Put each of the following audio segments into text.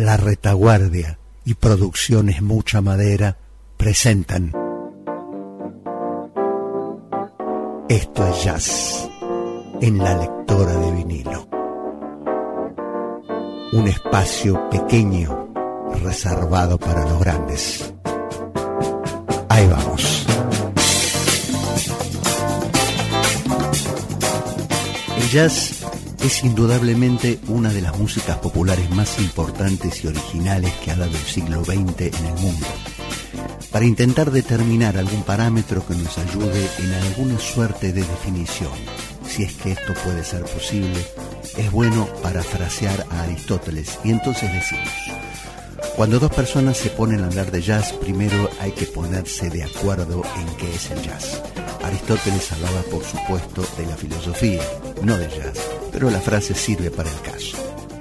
La Retaguardia y Producciones Mucha Madera presentan Esto es Jazz en la lectora de vinilo. Un espacio pequeño reservado para los grandes. Ahí vamos. El jazz es indudablemente una de las músicas populares más importantes y originales que ha dado el siglo XX en el mundo. Para intentar determinar algún parámetro que nos ayude en alguna suerte de definición, si es que esto puede ser posible, es bueno parafrasear a Aristóteles y entonces decimos: cuando dos personas se ponen a hablar de jazz, primero hay que ponerse de acuerdo en qué es el jazz. Aristóteles hablaba, por supuesto, de la filosofía, no del jazz, pero la frase sirve para el caso.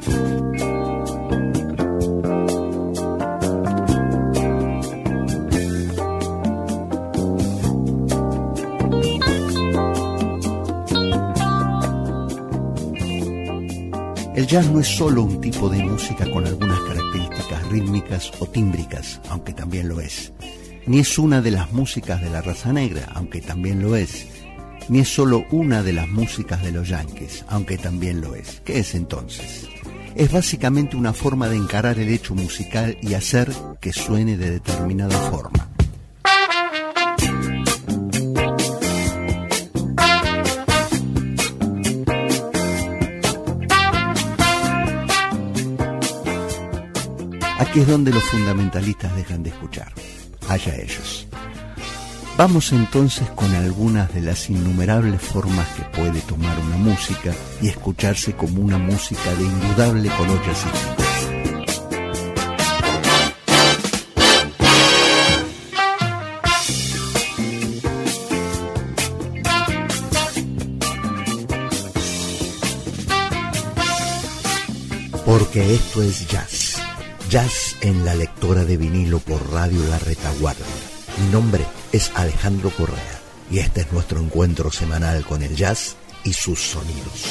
El jazz no es solo un tipo de música con algunas características rítmicas o tímbricas, aunque también lo es. Ni es una de las músicas de la raza negra, aunque también lo es. Ni es solo una de las músicas de los yanquis, aunque también lo es. ¿Qué es entonces? Es básicamente una forma de encarar el hecho musical y hacer que suene de determinada forma. Aquí es donde los fundamentalistas dejan de escuchar. Allá ellos. Vamos entonces con algunas de las innumerables formas que puede tomar una música y escucharse como una música de indudable color jazzístico. Porque esto es jazz. Jazz en la lectora de vinilo por Radio La Retaguardia. Mi nombre es Alejandro Correa y este es nuestro encuentro semanal con el jazz y sus sonidos.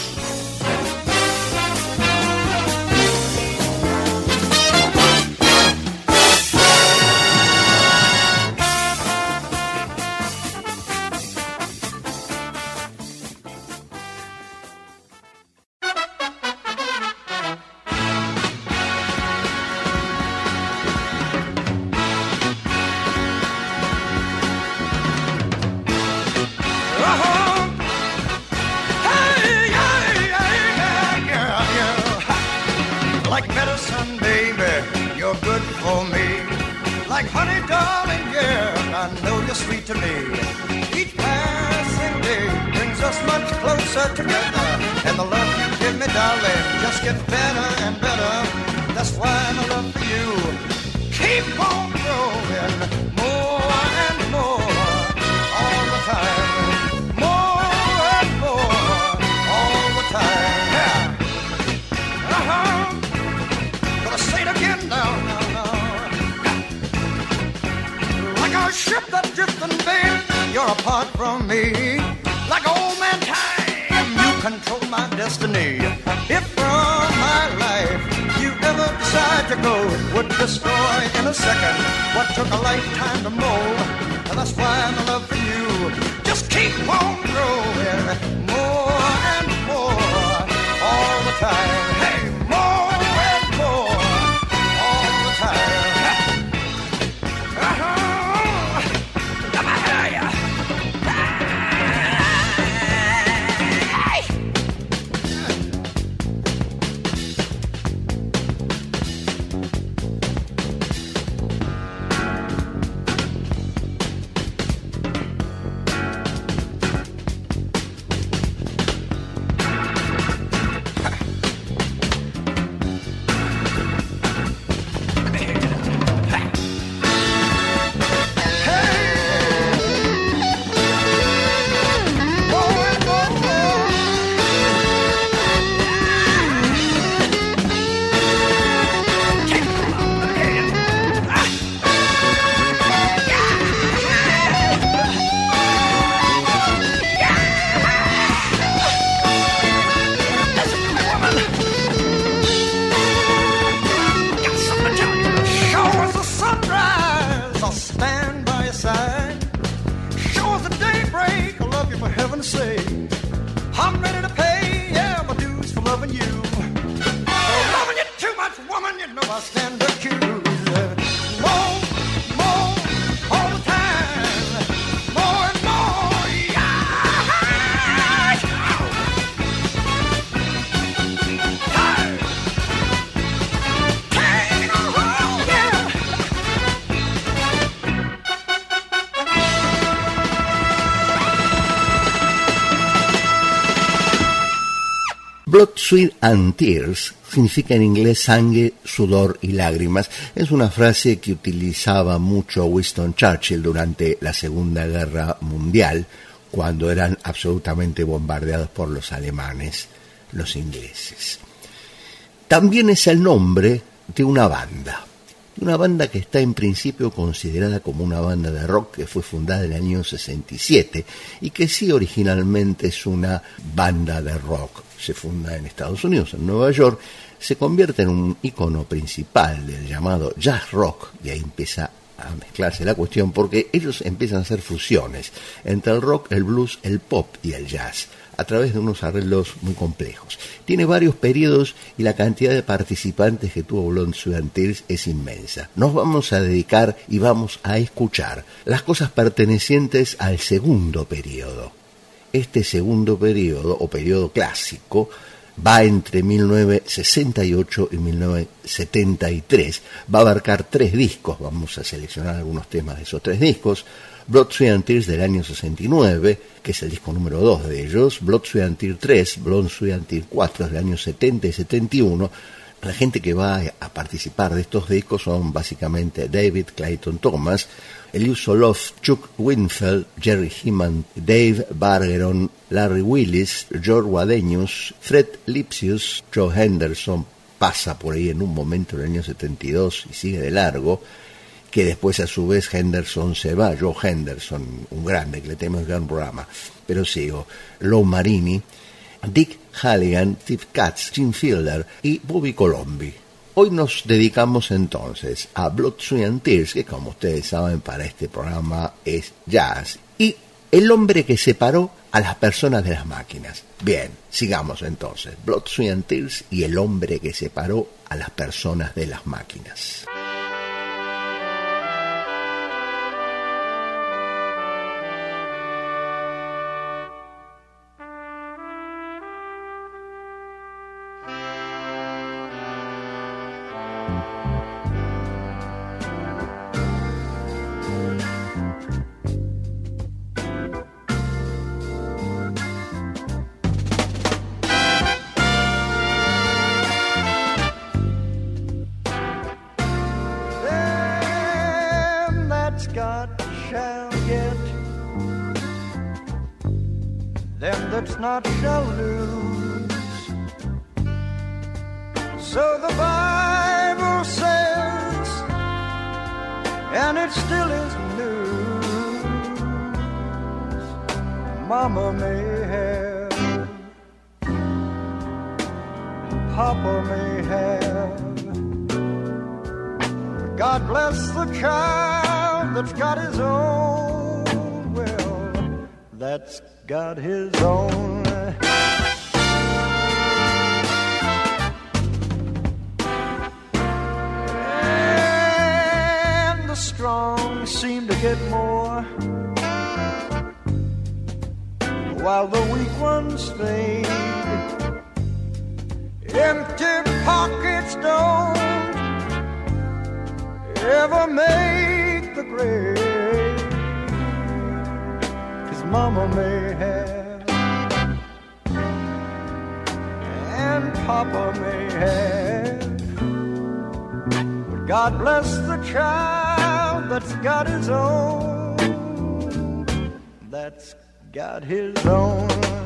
you know I stand accused. More, all the time. More and more, yeah. Take on home, yeah. Blood, Sweat and Tears significa en inglés sangre, sudor y lágrimas. Es una frase que utilizaba mucho Winston Churchill durante la Segunda Guerra Mundial, cuando eran absolutamente bombardeados por los alemanes, los ingleses. También es el nombre de una banda que está en principio considerada como una banda de rock que fue fundada en el año 67 y que sí originalmente es una banda de rock. Se funda en Estados Unidos, en Nueva York, se convierte en un ícono principal del llamado jazz rock, y ahí empieza a mezclarse la cuestión porque ellos empiezan a hacer fusiones entre el rock, el blues, el pop y el jazz, a través de unos arreglos muy complejos. Tiene varios periodos y la cantidad de participantes que tuvo Blood, Sweat and Tears es inmensa. Nos vamos a dedicar y vamos a escuchar las cosas pertenecientes al segundo periodo. Este segundo periodo, o periodo clásico, va entre 1968 y 1973. Va a abarcar 3 discos, vamos a seleccionar algunos temas de esos 3 discos. Blood, Sweat and Tears del año 69, que es el disco número 2 de ellos. Blood, Sweat and Tears 3, Blood, Sweat and Tears 4 del año 70 y 71. La gente que va a participar de estos discos son básicamente David Clayton Thomas, Eliud Soloff, Chuck Winfield, Jerry Heeman, Dave Bargeron, Larry Willis, George Wadeñus, Fred Lipsius, Joe Henderson, pasa por ahí en un momento en el año 72 y sigue de largo, que después a su vez Henderson se va, Joe Henderson, un grande, que le tenemos gran programa, pero sigo, Lou Marini, Dick Halligan, Steve Katz, Jim Fielder y Bobby Colombi. Hoy nos dedicamos entonces a Blood, Sweat and Tears, que como ustedes saben para este programa es jazz, y el hombre que separó a las personas de las máquinas. Bien, sigamos entonces. Blood, Sweat and Tears y el hombre que separó a las personas de las máquinas. Not shall lose. So the Bible says, and it still is news. Mama may have, Papa may have, but God bless the child that's got his own. Well, that's got his own. And the strong seem to get more, while the weak ones fade. Empty pockets don't ever make the grade. Mama may have, and Papa may have, but God bless the child that's got his own, that's got his own.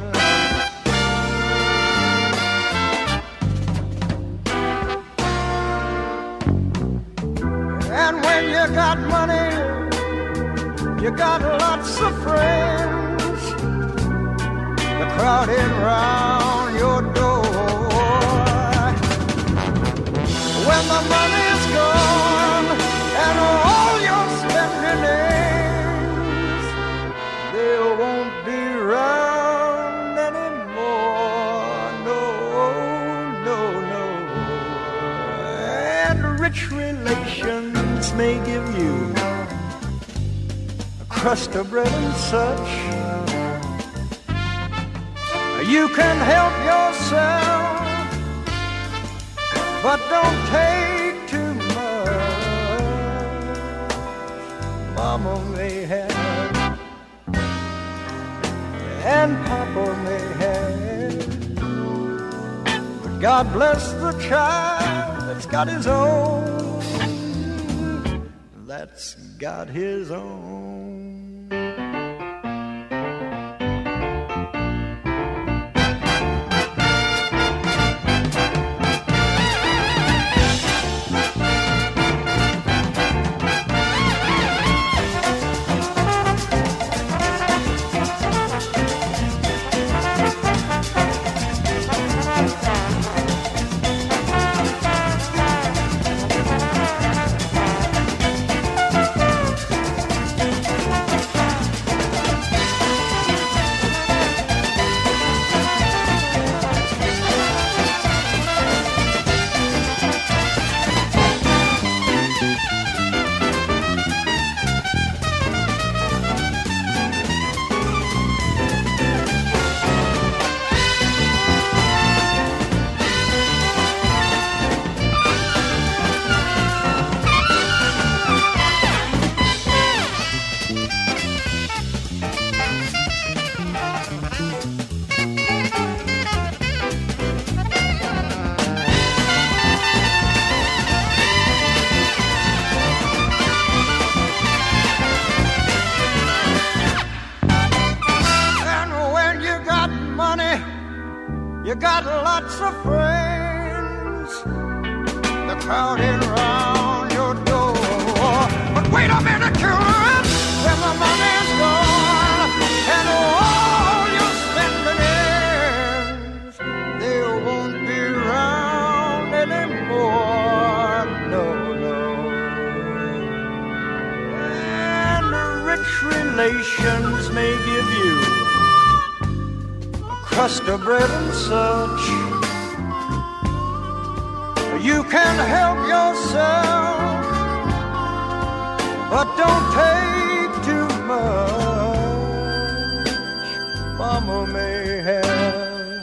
And when you got money, you got lots of friends crowding round your door. When the money's gone and all your spending ends, they won't be round anymore. No, no, no. rich relations may give you a crust of bread and such. You can help yourself, but don't take too much. Mama may have, and Papa may have, but God bless the child that's got his own, that's got his own. You got lots of friends, they're crowding around your door. But wait a minute, children, when the money's gone and all your spending ends, they won't be around anymore, no, no. And rich relations may give you crust of bread and such. You can help yourself, but don't take too much. Mama may have,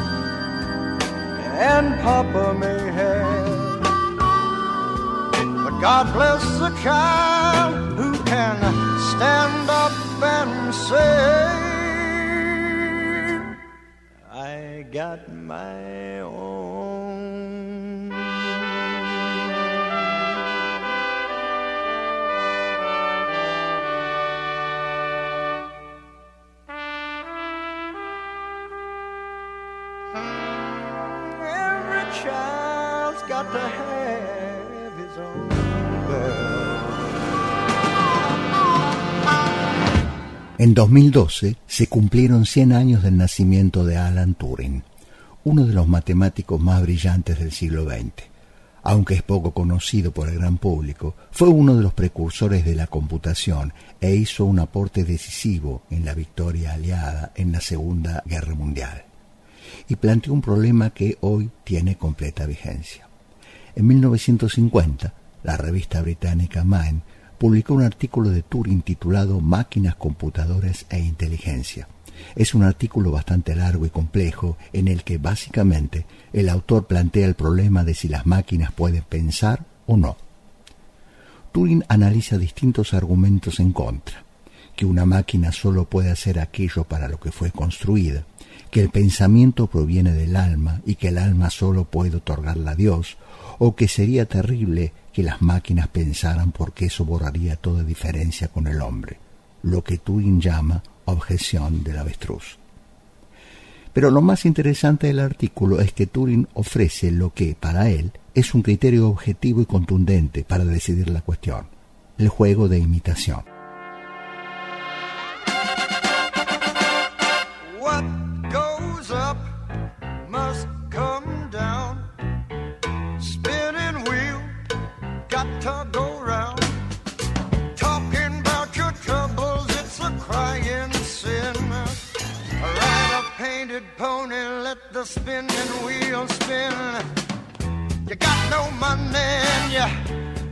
and Papa may have, but God bless the child who can stand up and say, I got my own. Every child's got to have his own bell. En 2012 se cumplieron 100 años del nacimiento de Alan Turing, uno de los matemáticos más brillantes del siglo XX. Aunque es poco conocido por el gran público, fue uno de los precursores de la computación e hizo un aporte decisivo en la victoria aliada en la Segunda Guerra Mundial. Y planteó un problema que hoy tiene completa vigencia. En 1950, la revista británica Mind publicó un artículo de Turing titulado Máquinas, computadoras e inteligencia. Es un artículo bastante largo y complejo en el que básicamente el autor plantea el problema de si las máquinas pueden pensar o no. Turing analiza distintos argumentos en contra: que una máquina solo puede hacer aquello para lo que fue construida, que el pensamiento proviene del alma y que el alma solo puede otorgarla a Dios, o que sería terrible que las máquinas pensaran porque eso borraría toda diferencia con el hombre, lo que Turing llama objeción del avestruz. Pero lo más interesante del artículo es que Turing ofrece lo que, para él, es un criterio objetivo y contundente para decidir la cuestión: el juego de imitación. What goes up must come down. Spinning wheel got to go round. Talking about your troubles, it's a crying sin. Ride a painted pony, let the spinning wheel spin. You got no money and you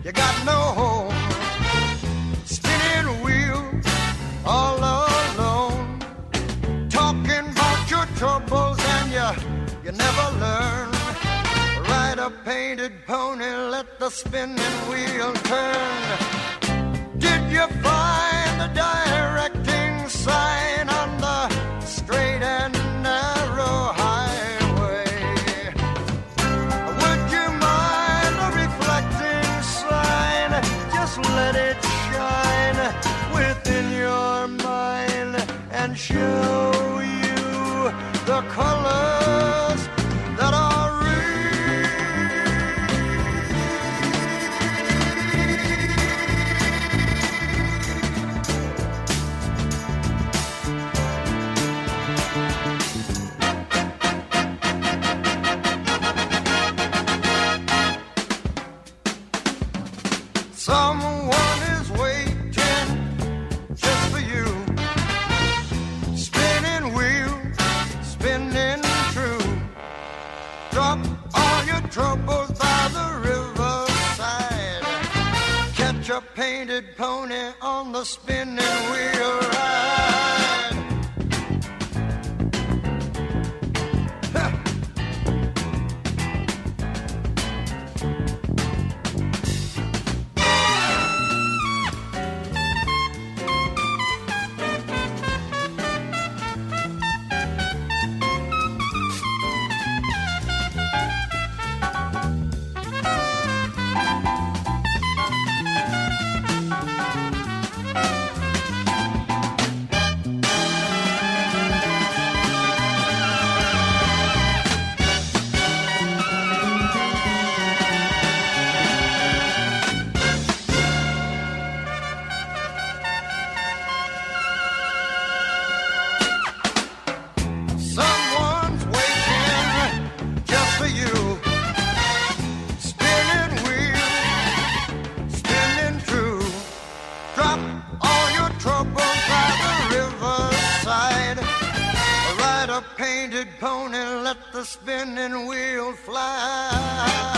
you got no home. Spinning wheel all alone, talking about your troubles and you never learn. Ride a painted pony, let the spinning wheel turn. Did you find the directing sign on the straight and narrow highway? Would you mind a reflecting sign? Just let it shine within your mind and show you the colors that are real. Someone is waiting just for you. Spinning wheel, spinning true. Drop all your troubles by the riverside. Catch a painted pony on the spinning wheel ride. Ha! Someone's waiting just for you. Spinning wheel, spinning true. Drop all your troubles by the riverside. Ride a painted pony, let the spinning wheel fly.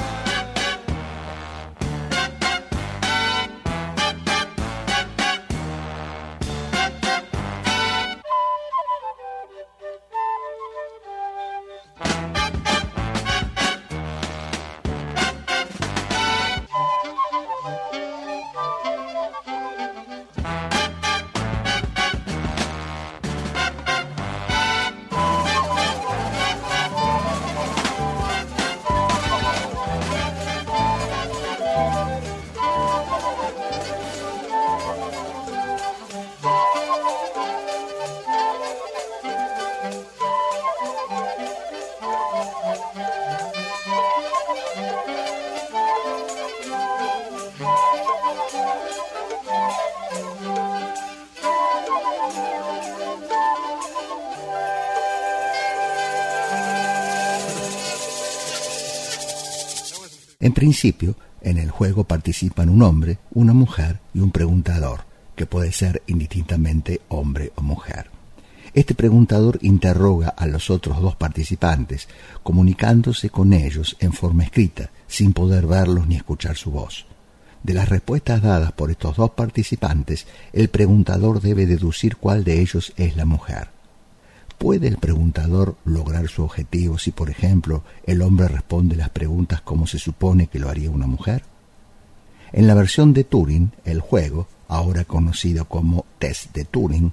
En principio, en el juego participan un hombre, una mujer y un preguntador, que puede ser indistintamente hombre o mujer. Este preguntador interroga a los otros dos participantes, comunicándose con ellos en forma escrita, sin poder verlos ni escuchar su voz. De las respuestas dadas por estos dos participantes, el preguntador debe deducir cuál de ellos es la mujer. ¿Puede el preguntador lograr su objetivo si, por ejemplo, el hombre responde las preguntas como se supone que lo haría una mujer? En la versión de Turing, el juego, ahora conocido como test de Turing,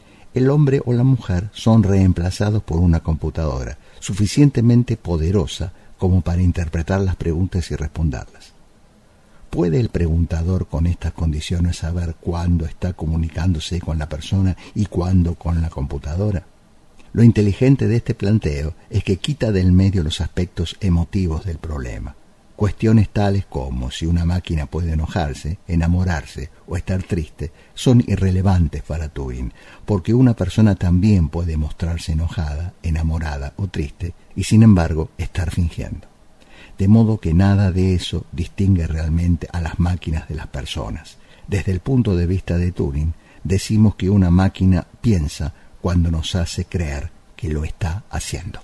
el hombre o la mujer son reemplazados por una computadora suficientemente poderosa como para interpretar las preguntas y responderlas. ¿Puede el preguntador con estas condiciones saber cuándo está comunicándose con la persona y cuándo con la computadora? Lo inteligente de este planteo es que quita del medio los aspectos emotivos del problema. Cuestiones tales como si una máquina puede enojarse, enamorarse o estar triste son irrelevantes para Turing, porque una persona también puede mostrarse enojada, enamorada o triste y sin embargo estar fingiendo. De modo que nada de eso distingue realmente a las máquinas de las personas. Desde el punto de vista de Turing, decimos que una máquina piensa cuando nos hace creer que lo está haciendo.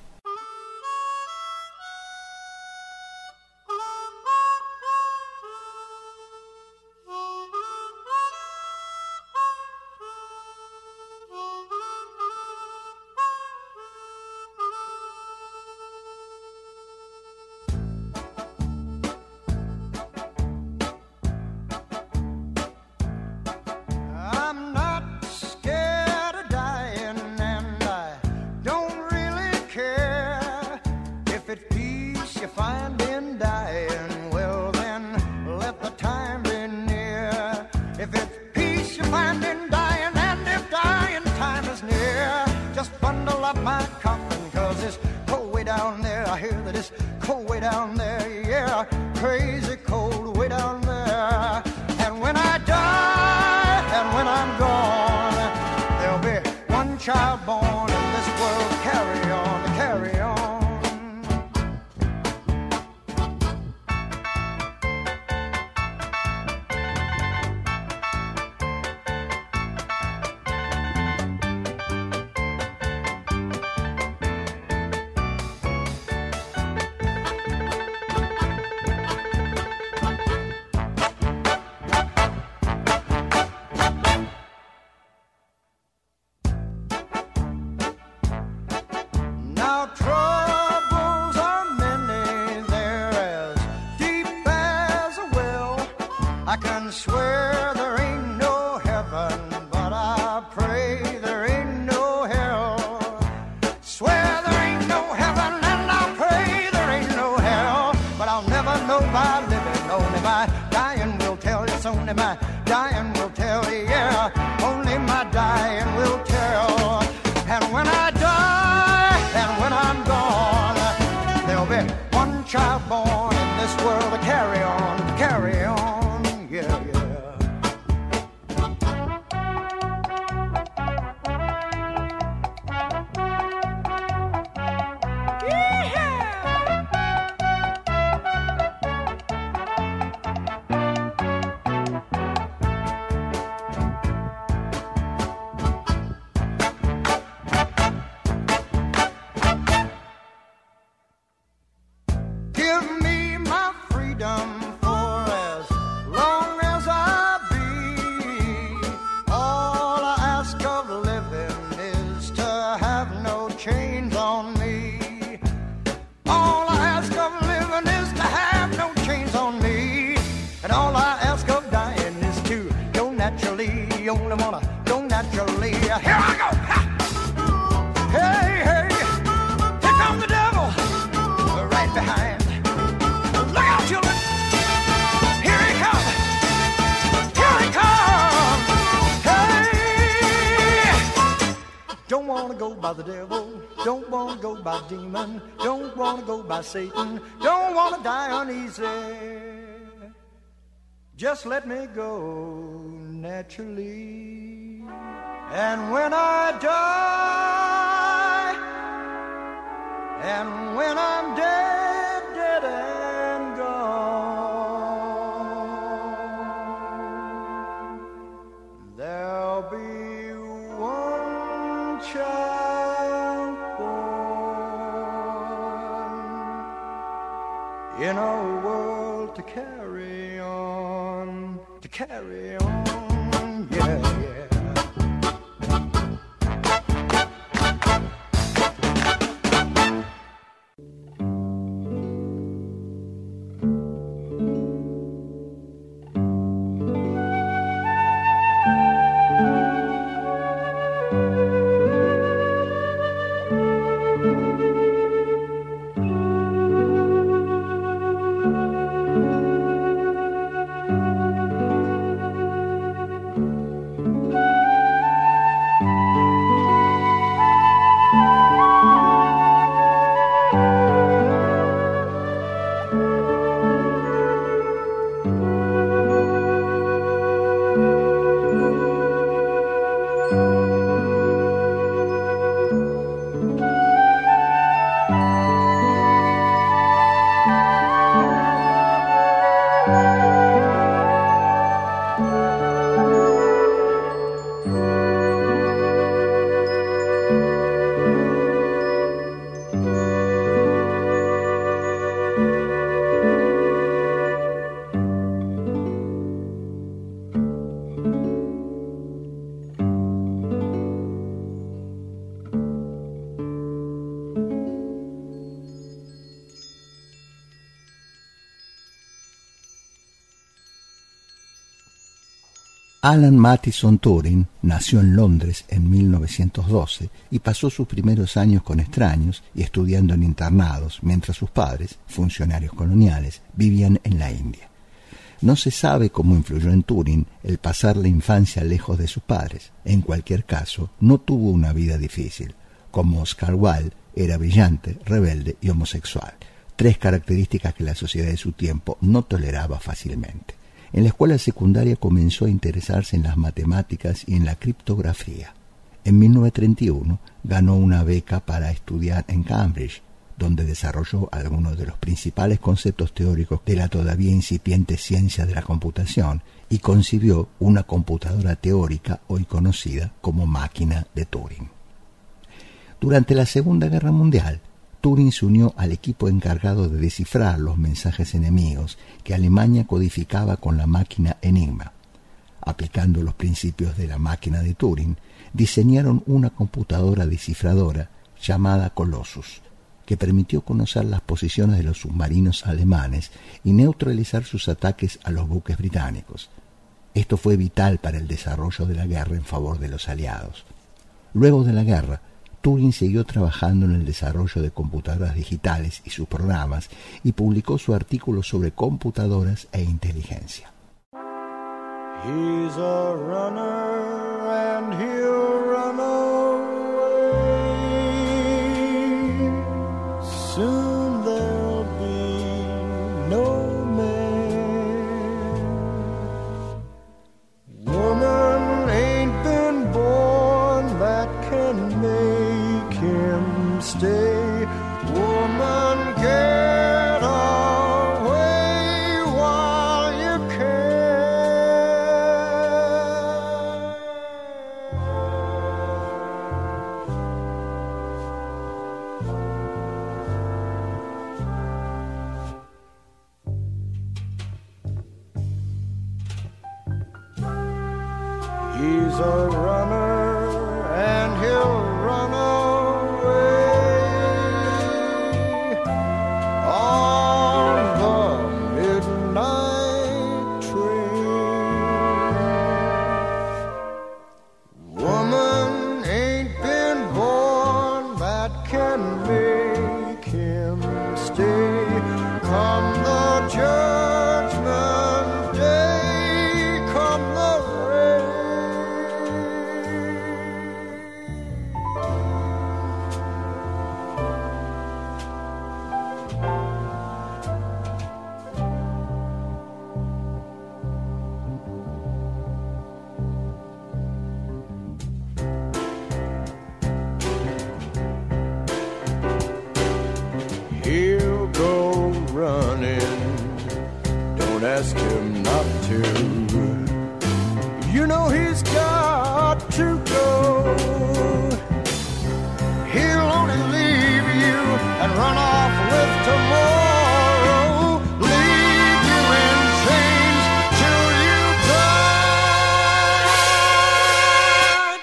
crazy cold way down there. And when I die and when I'm gone, there'll be one child born in this world to carry on, to carry on. Only my dying will tell, yeah, only my dying will tell. And when I die and when I'm gone, there'll be one child born in this world to carry on, yeah, yeah. You only wanna go naturally. Here I go. Ha! Hey, hey, here comes the devil, right behind. Look out, children. Here he comes. Here he comes. Hey, don't wanna go by the devil. Don't wanna go by demon. Don't wanna go by Satan. Don't wanna die uneasy. Just let me go naturally. And when I die, and when I'm dead, dead and gone, there'll be one child born in a world to carry on, to carry on, yeah, yeah. Alan Mattison Turing nació en Londres en 1912 y pasó sus primeros años con extraños y estudiando en internados, mientras sus padres, funcionarios coloniales, vivían en la India. No se sabe cómo influyó en Turing el pasar la infancia lejos de sus padres. En cualquier caso, no tuvo una vida difícil. Como Oscar Wilde, era brillante, rebelde y homosexual. 3 características que la sociedad de su tiempo no toleraba fácilmente. En la escuela secundaria comenzó a interesarse en las matemáticas y en la criptografía. En 1931 ganó una beca para estudiar en Cambridge, donde desarrolló algunos de los principales conceptos teóricos de la todavía incipiente ciencia de la computación y concibió una computadora teórica hoy conocida como máquina de Turing. Durante la Segunda Guerra Mundial, Turing se unió al equipo encargado de descifrar los mensajes enemigos que Alemania codificaba con la máquina Enigma. Aplicando los principios de la máquina de Turing, diseñaron una computadora descifradora llamada Colossus, que permitió conocer las posiciones de los submarinos alemanes y neutralizar sus ataques a los buques británicos. Esto fue vital para el desarrollo de la guerra en favor de los aliados. Luego de la guerra, Turing siguió trabajando en el desarrollo de computadoras digitales y sus programas y publicó su artículo sobre computadoras e inteligencia. He's a runner and he'll run away. Soon there'll be no man. Woman ain't been born that can make him stay. Woman, get away while you can. He's a runner and he'll run away on the midnight train. Woman ain't been born that can make him stay. Come the judgment day, come the rain. He'll go running, don't ask him not to. You know he's got to go. He'll only leave you and run off with tomorrow. Leave you in chains till you die.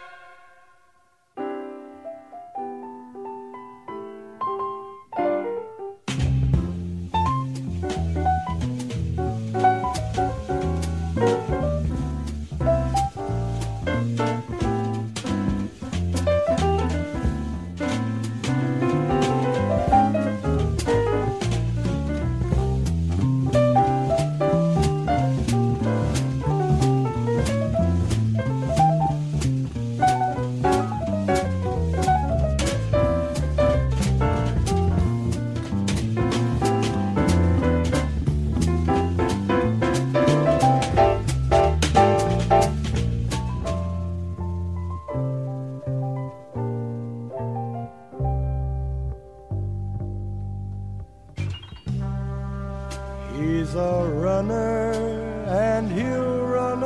He's a runner and he'll run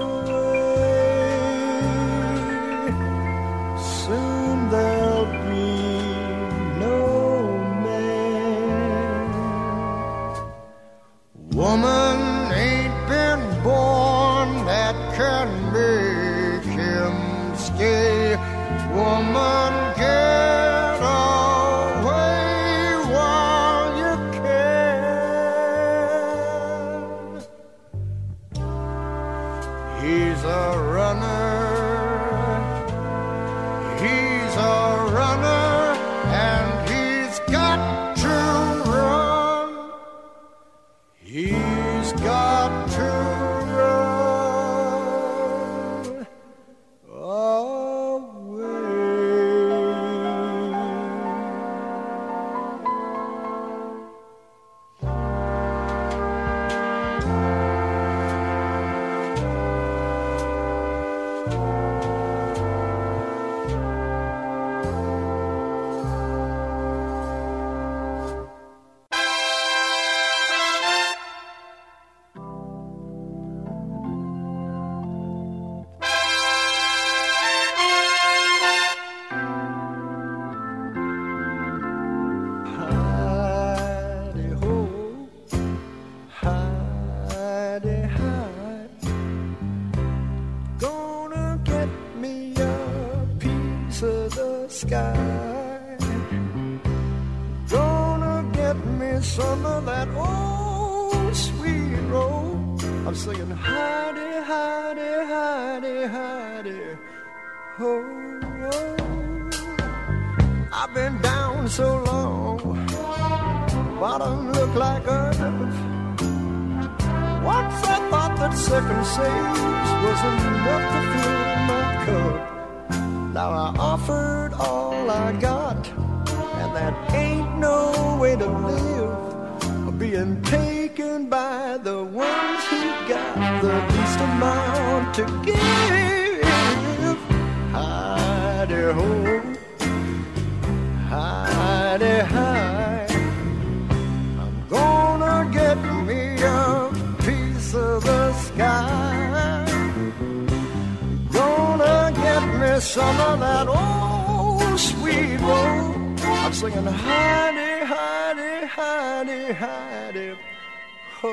away. Soon there'll be no man. Woman ain't been born that can make him stay. Woman, get away while you can. He's a runner, he's a runner, and he's got to run. He's got to run away. sky. Gonna get me some of that old sweet roll. I'm singing hidey, hidey, hidey, hidey, ho, ho. I've been down so long, bottom look like earth. Once I thought that second saves was enough to fill my cup. Now I offered all I got, and that ain't no way to live. Being taken by the ones who got the least amount to give. Hidey ho, hidey hi. I'm gonna get me a piece of the sky. Gonna get me some of that old sweet roll. I'm singing hidey, hidey, hidey, hidey, ho.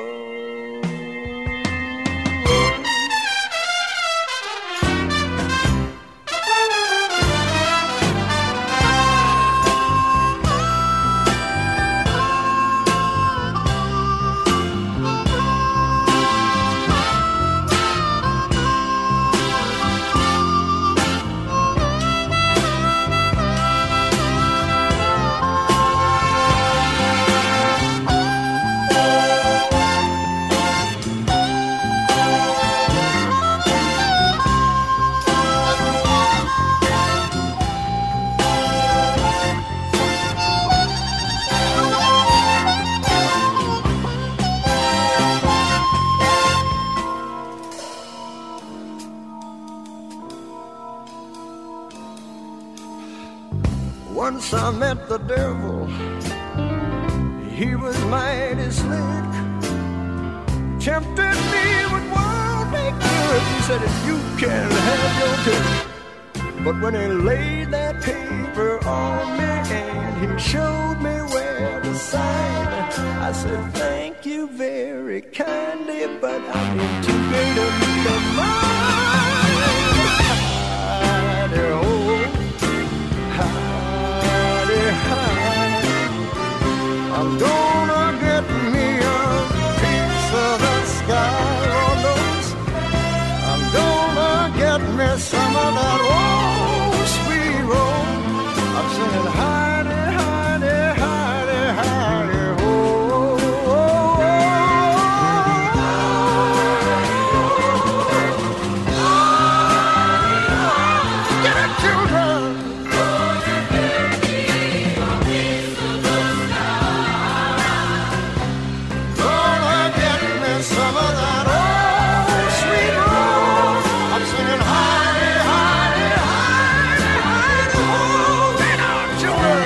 Once I met the devil, he was mighty slick. Tempted me with worldly goods. He said, if you can have your pick. But when he laid that paper on me and he showed me where to sign, I said, thank you very kindly, but I'm in too great a need of mine. Hidey, oh, hidey, hidey. I'm gonna get me a piece of the sky, Lord knows. I'm gonna get me some of that old sweet roll. I'm singing hidey, hidey, hidey, hidey, ho, ho, ho. Get it, children. Gonna get me some of that old sweet roll. I'm singing hidey, hidey, hidey, hidey, ho. Get out, children.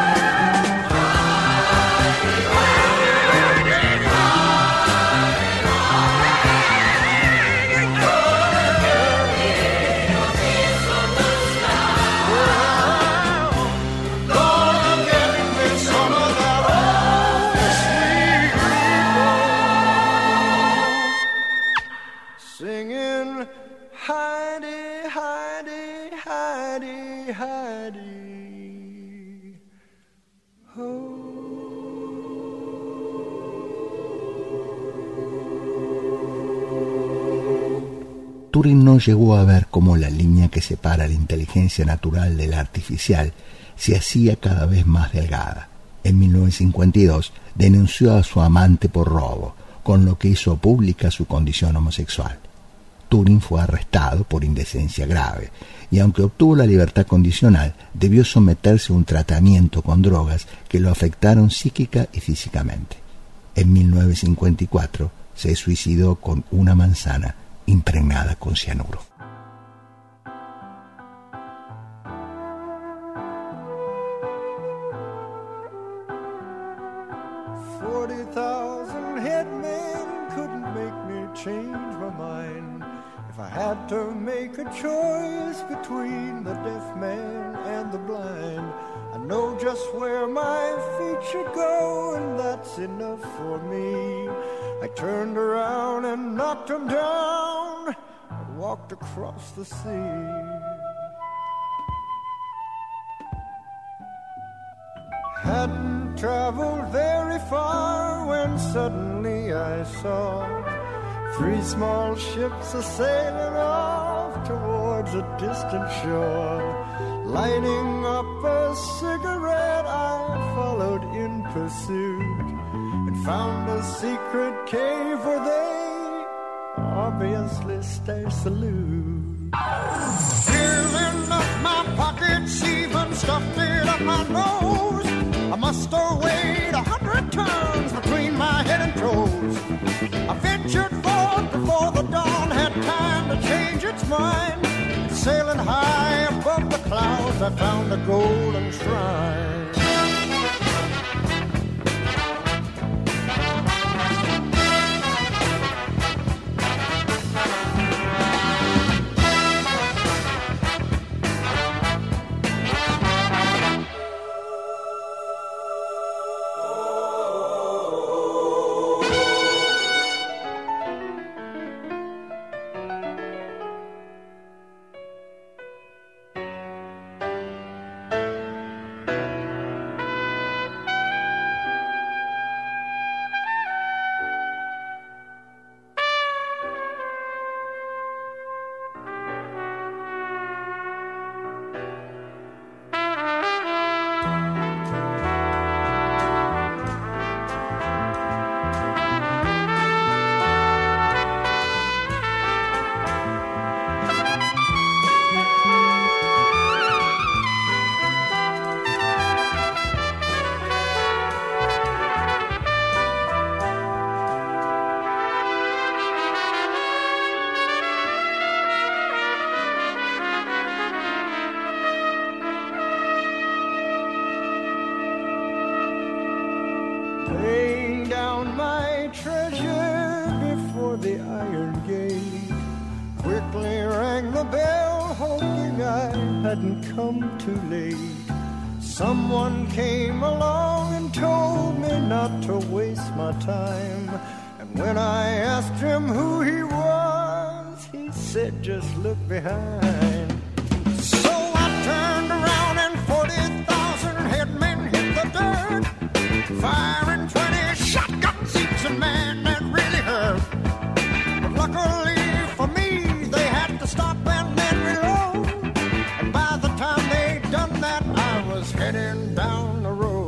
Gonna get me some of that old sweet roll. Singing hidey, hidey, hidey, hidey, ho. Turing no llegó a ver cómo la línea que separa la inteligencia natural de la artificial se hacía cada vez más delgada. En 1952 denunció a su amante por robo, con lo que hizo pública su condición homosexual. Turing fue arrestado por indecencia grave y aunque obtuvo la libertad condicional, debió someterse a un tratamiento con drogas que lo afectaron psíquica y físicamente. En 1954 se suicidó con una manzana impregnada con cianuro. 40,000 headmen couldn't make me change my mind. If I had to make a choice between the deaf man and the blind, I know just where my feet should go, and that's enough for me. I turned around and knocked him down and walked across the sea. traveled very far when suddenly I saw 3 small ships a-sailing off towards a distant shore. Lighting up a cigarette, I followed in pursuit and found a secret cave where they obviously stay salute. Filling up my pockets, even stuffed it up my nose. I must have weighed 100 tons between my head and toes. I ventured forth before the dawn had time to change its mind. Sailing high above the clouds, I found a golden shrine. Laying down my treasure before the iron gate, quickly rang the bell, hoping I hadn't come too late. Someone came along and told me not to waste my time, and when I asked him who he was, he said, just look behind. So I turned around and 40,000 headmen hit the dirt, firing 20 shotguns each, and man, that really hurt. But luckily for me, they had to stop and then reload, and by the time they'd done that, I was heading down the road.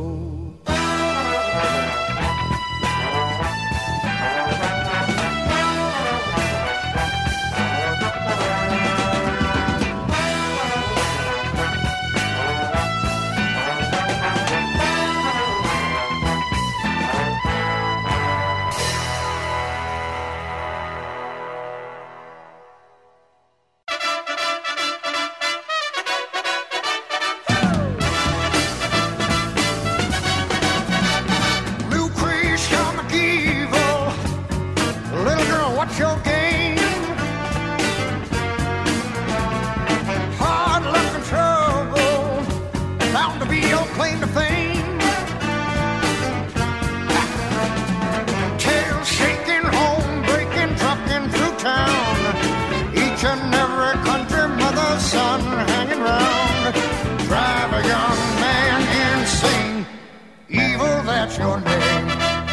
Your game, hard luck and trouble, bound to be your claim to fame. Tail shaking, home breaking, trucking through town, each and every country mother's son hanging round. Drive a young man insane, evil, that's your name.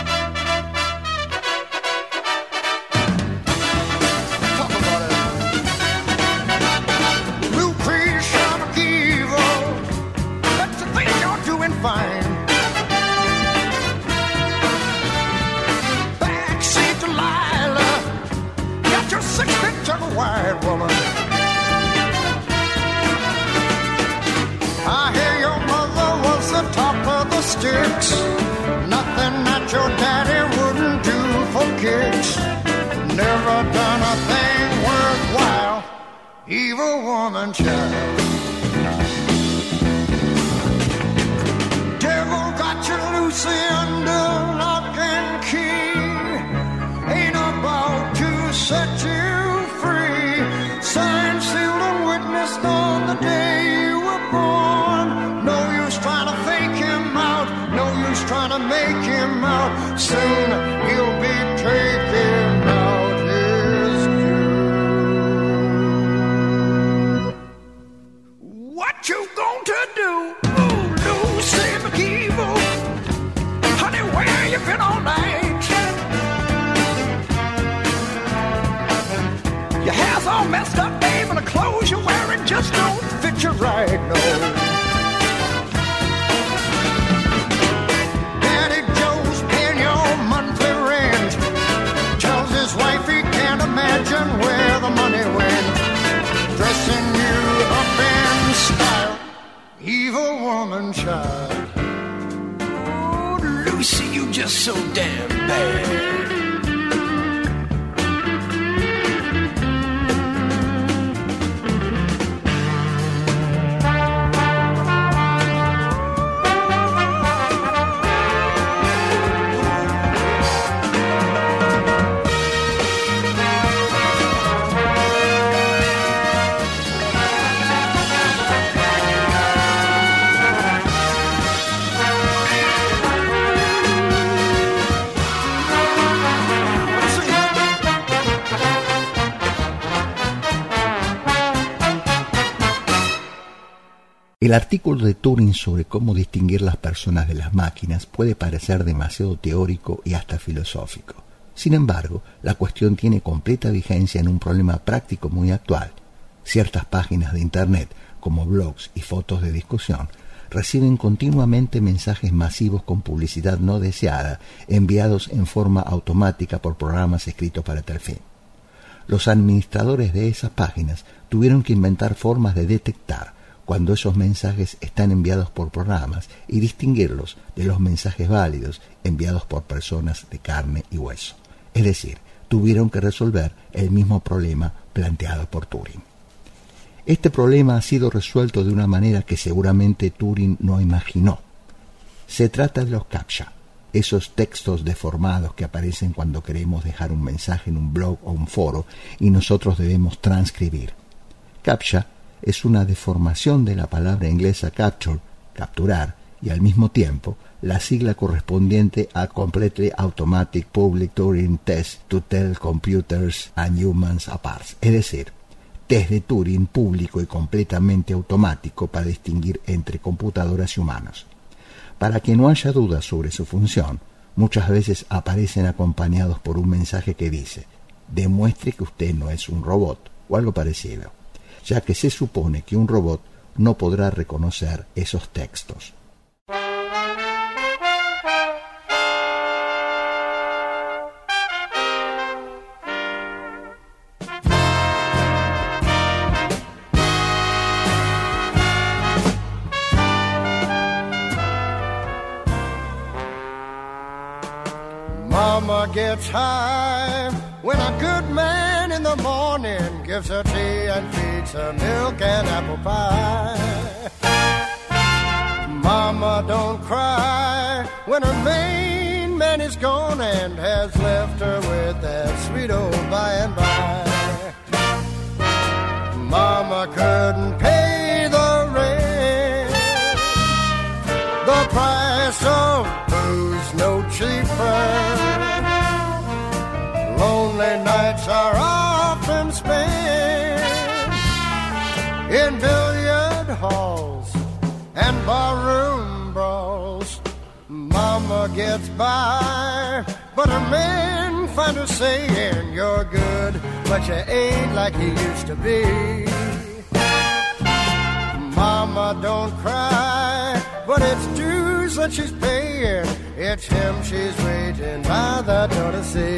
Fine. Backseat Delilah, got your 6-foot tall white woman. I hear your mother was the top of the sticks, nothing that your daddy wouldn't do for kicks. Never done a thing worthwhile, evil woman child. Got you loose under lock and key, ain't about to set you free. Signed, sealed, and witnessed on the day you were born. No use trying to fake him out, no use trying to make him out. Soon he'll be taking out his due. What you going to do? Lucy McKeever, all messed up, babe, and the clothes you're wearing just don't fit you right, no. Daddy Joe's paying your monthly rent, tells his wife he can't imagine where the money went. Dressing you up in style, evil woman child. Oh, Lucy, you just so damn bad. El artículo de Turing sobre cómo distinguir las personas de las máquinas puede parecer demasiado teórico y hasta filosófico. Sin embargo, la cuestión tiene completa vigencia en un problema práctico muy actual. Ciertas páginas de Internet, como blogs y fotos de discusión, reciben continuamente mensajes masivos con publicidad no deseada, enviados en forma automática por programas escritos para tal fin. Los administradores de esas páginas tuvieron que inventar formas de detectar cuando esos mensajes están enviados por programas y distinguirlos de los mensajes válidos enviados por personas de carne y hueso. Es decir, tuvieron que resolver el mismo problema planteado por Turing. Este problema ha sido resuelto de una manera que seguramente Turing no imaginó. Se trata de los CAPTCHA, esos textos deformados que aparecen cuando queremos dejar un mensaje en un blog o un foro y nosotros debemos transcribir. CAPTCHA es una deformación de la palabra inglesa capture, capturar, y al mismo tiempo la sigla correspondiente a Completely Automatic Public Turing Test to Tell Computers and Humans Apart, es decir, test de Turing público y completamente automático para distinguir entre computadoras y humanos. Para que no haya dudas sobre su función, muchas veces aparecen acompañados por un mensaje que dice: demuestre que usted no es un robot, o algo parecido, ya que se supone que un robot no podrá reconocer esos textos. Mama gets high when a good man in the morning gives her tea and feeds her milk and apple pie. Mama don't cry when her main man is gone and has left her with that sweet old by and by. Mama couldn't pay the rent, the price of booze no cheaper. Lonely nights are often spent in billiard halls and barroom brawls. Mama gets by, but her men find her saying, you're good, but you ain't like you used to be. Mama don't cry, but it's dues that she's paying. It's him she's waiting by the door to see.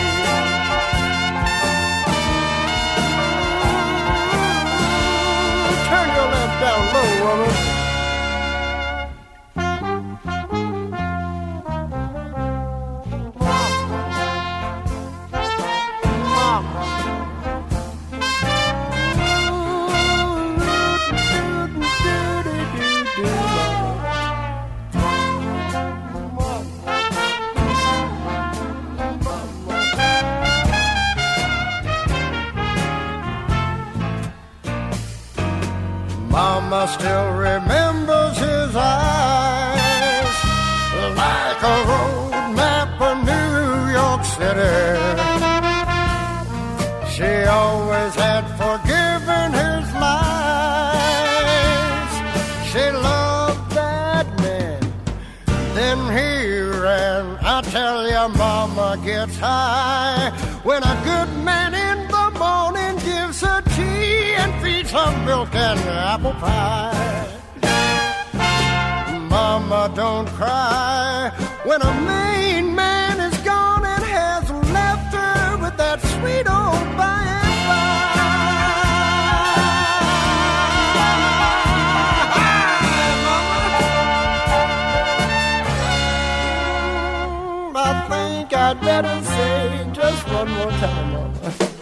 Turn your lamp down low, woman. Mama still remembers his eyes like a road map of New York City. She always had forgiven his lies. She loved that man, then he ran. I tell you, Mama gets high when a good man in the morning gives her some milk and apple pie. Mama, don't cry when a main man is gone and has left her with that sweet old by and by. I think I'd better say just one more time, Mama.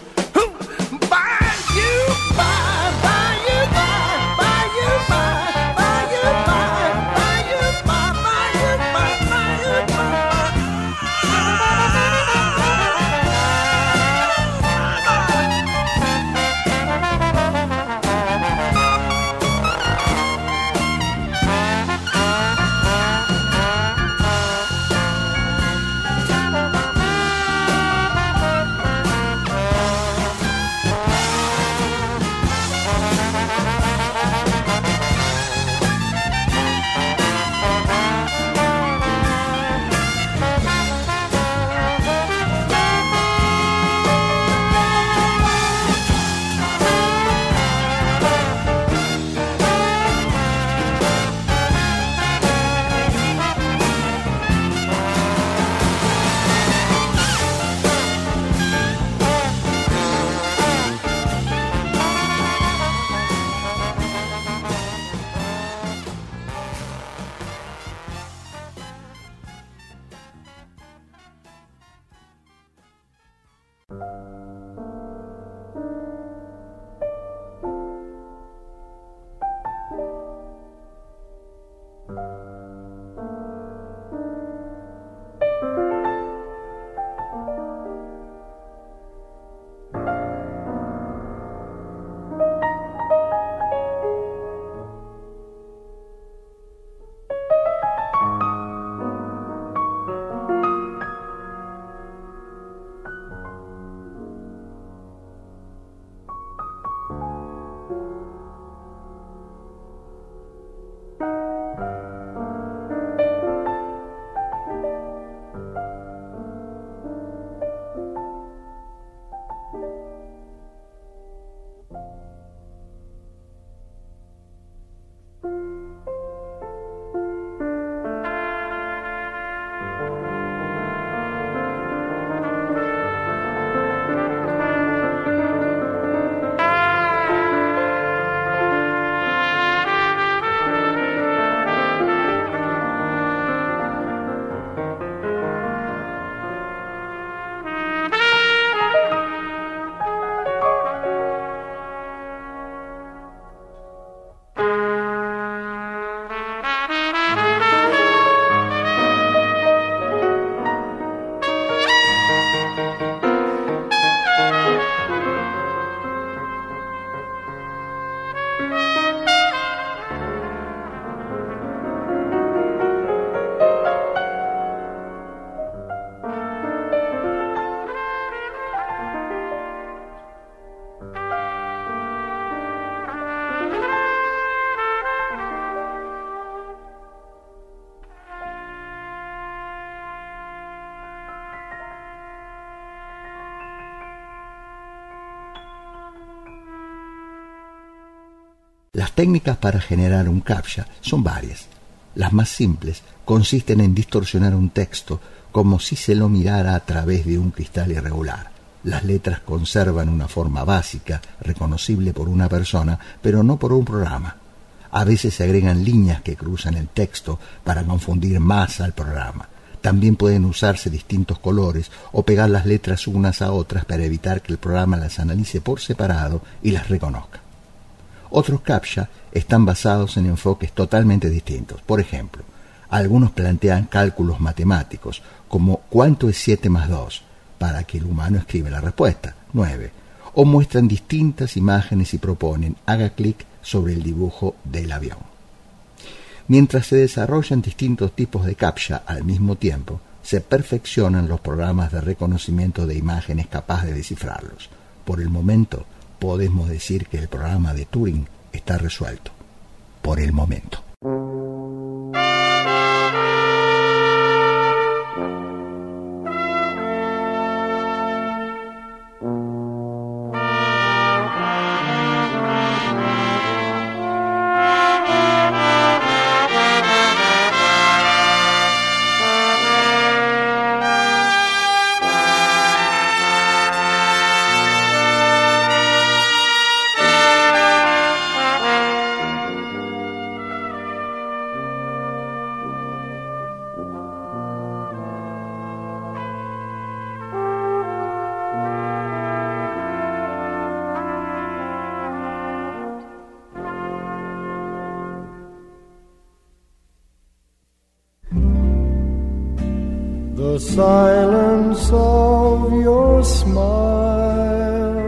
Las técnicas para generar un CAPTCHA son varias. Las más simples consisten en distorsionar un texto como si se lo mirara a través de un cristal irregular. Las letras conservan una forma básica, reconocible por una persona, pero no por un programa. A veces se agregan líneas que cruzan el texto para confundir más al programa. También pueden usarse distintos colores o pegar las letras unas a otras para evitar que el programa las analice por separado y las reconozca. Otros CAPTCHA están basados en enfoques totalmente distintos. Por ejemplo, algunos plantean cálculos matemáticos, como ¿cuánto es 7 más 2? Para que el humano escriba la respuesta, 9. O muestran distintas imágenes y proponen haga clic sobre el dibujo del avión. Mientras se desarrollan distintos tipos de CAPTCHA al mismo tiempo, se perfeccionan los programas de reconocimiento de imágenes capaz de descifrarlos. Por el momento, podemos decir que el programa de Turing está resuelto. Por el momento. the silence of your smile,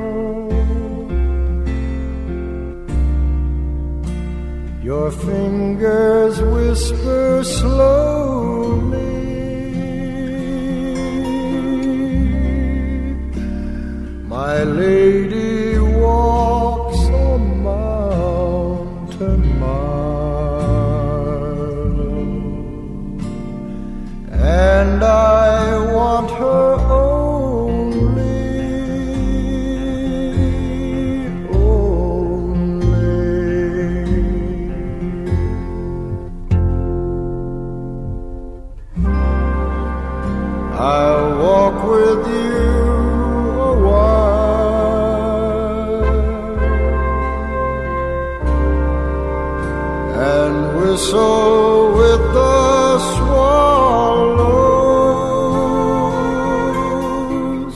your fingers whisper slowly, my lady walks a mountain mile, and I want her only, only. I'll walk with you a while and whistle with the swallows.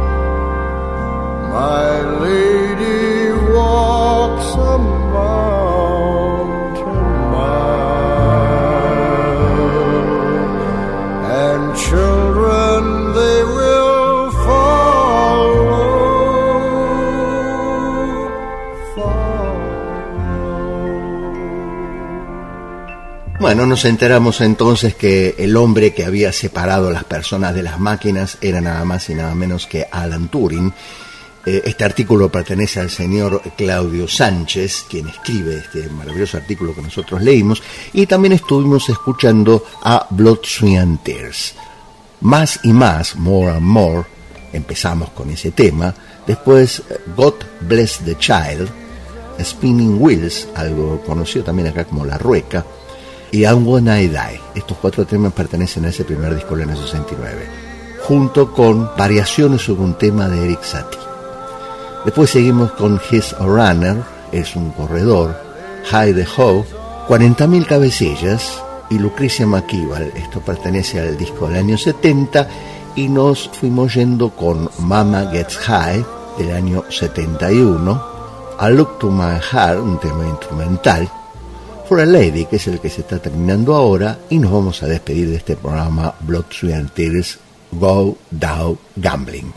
My lady walks a mountain mile, and children they will follow. Bueno, nos enteramos entonces que el hombre que había separado a las personas de las máquinas era nada más y nada menos que Alan Turing. Este artículo pertenece al señor Claudio Sánchez, quien escribe este maravilloso artículo que nosotros leímos, y también estuvimos escuchando a Blood, Sweat and Tears. Más y más, More and More, empezamos con ese tema. Después God Bless the Child, Spinning Wheels, algo conocido también acá como La Rueca, y I'm Gonna Die. Estos 4 temas pertenecen a ese primer disco del año 69, junto con variaciones sobre un tema de Eric Satie. Después seguimos con He's a Runner, es un corredor, High the Ho, 40.000 cabecillas, y Lucrecia McKeeval. Esto pertenece al disco del año 70, y nos fuimos yendo con Mama Gets High del año 71, A Look to My Heart, un tema instrumental, For a Lady, que es el que se está terminando ahora, y nos vamos a despedir de este programa Blood, Sweat and Tears, Go Down Gambling.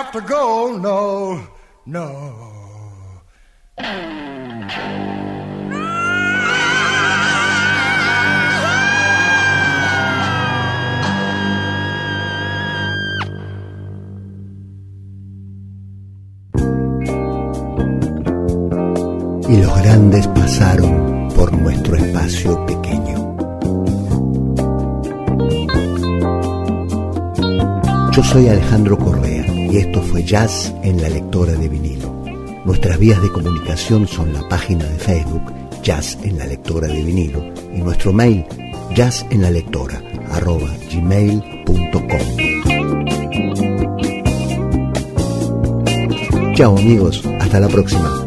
have to go, no, no. Y los grandes pasaron por nuestro espacio pequeño. Yo soy Alejandro Correa y esto fue Jazz en la Lectora de Vinilo. Nuestras vías de comunicación son la página de Facebook Jazz en la Lectora de Vinilo y nuestro mail jazzenlalectora@gmail.com. Chao amigos, hasta la próxima.